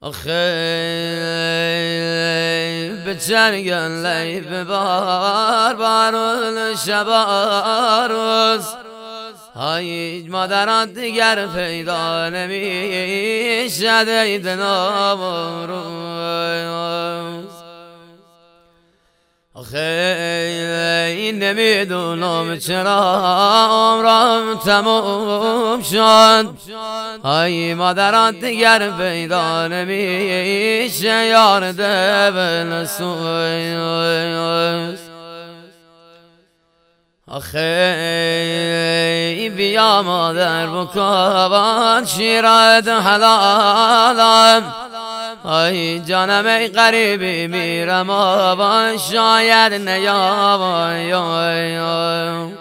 به چرگن لیف بار بارون شب روز هیچ مادران دیگر پیدا نمیشد عید نوروز. نمیدونم چرا عمرم تموم شد، ای مادران دیگر پیدا نمیشه یار دل سوز. بیا مادر بکن شیرت حلالم، ای جانم ای غریبی میرم آبان شاید نیام.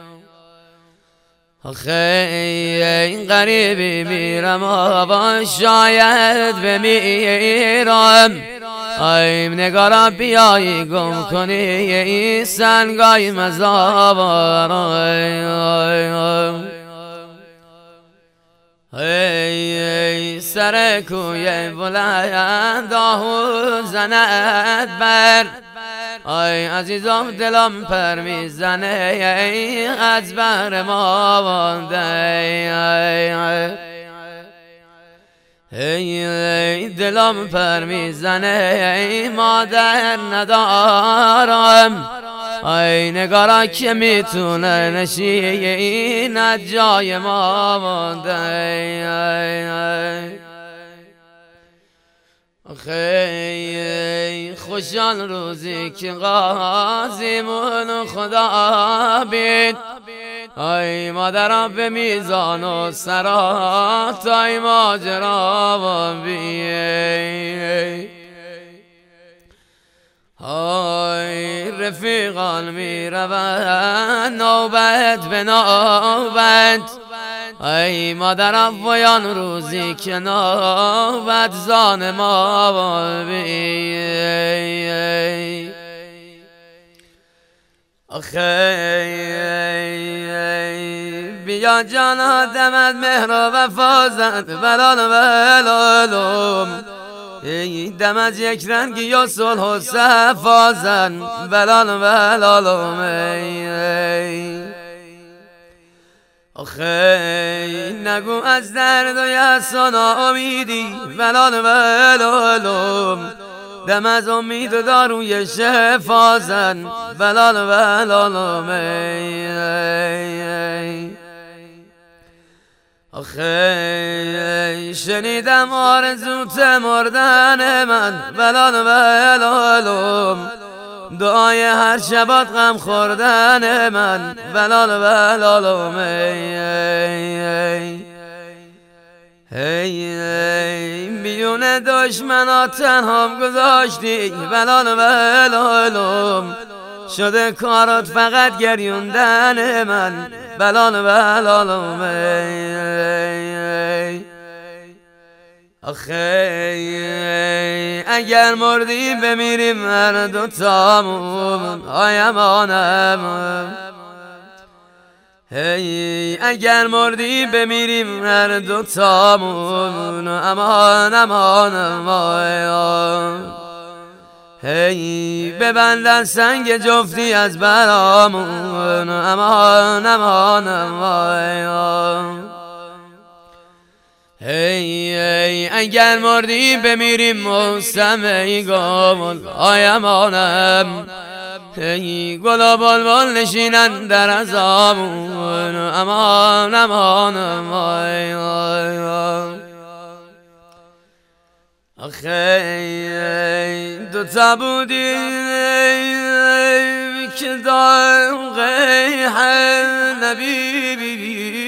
ای غریبی میرم آبان شاید بمیرم، ای نگارا بیایی گم کنی ای سنگای مزار. ای سر کوی بلند آهو زند بر، ای عزیزم دلم پر میزنه ای از بر ما وانده. ای دلم پر میزنه ای مادر ندارم، ای نگارا که میتونه نشیند جای ما مانده. خوشان روزی که قاضیمون خدا بید، ای مادرم به میزان و سرات ای ماجرا بید. ای رفیقان میروند نوبت به نوبت، ای مادرم ویان روزی که نوبت زان ما بید. بیا جانا دمت مهر و وفازت بلالم، ای دمت یک رنگی و صلح و صفازن بلالم. نگو از درد و یأس و ناامیدی بلالم، دم از امید و داروی شفا زن بلالم. شنیدم آرزوت مردن من بلالم، دعای هر شبات غم خوردن من بلالم. میون دشمنات تنهام گذاشتی بلالم، شده کارات فقط گریوندن من بلالم. اگر مردی بمیریم هر دوتامون آی امانم، اگر مردی بمیریم هر دوتامون امانم. ببندن سنگ جفتی از برامون امانم. اگر مردی بمیریم مستمعی گمون آی امانم، گل و بلبل نشینن در ازامون امانم. دوتا بودی که داغ نبی